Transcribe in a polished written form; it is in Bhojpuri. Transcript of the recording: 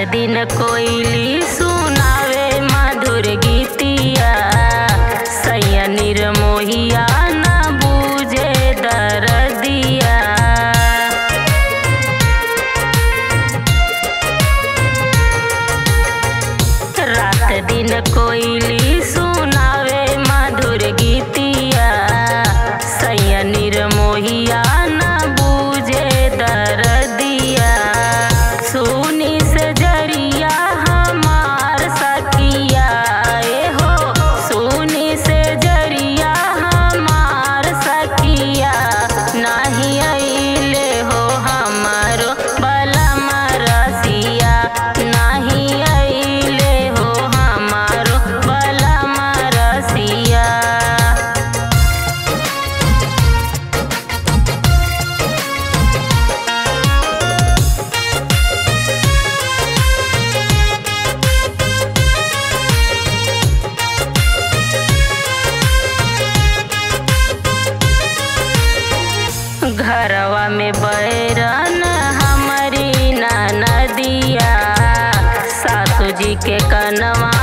दिन कोयली सुनावे मधुर गीतिया, सैया निर्मोहिया न बूझे दर्दिया। रात दिन कोयली सुनावे मधुर गीतिया, सैया निर्मोहिया न बूझे दर्दिया। सुनी से जरिया हमार सखिया हो, सुनी से जरिया हमार सखिया, नहीं अइले हो हमारो बलम रसिया, नहीं अइले हो हमारो बलम रसिया। घरवा में बैरन हमारी नदिया, सासू जी के कनवा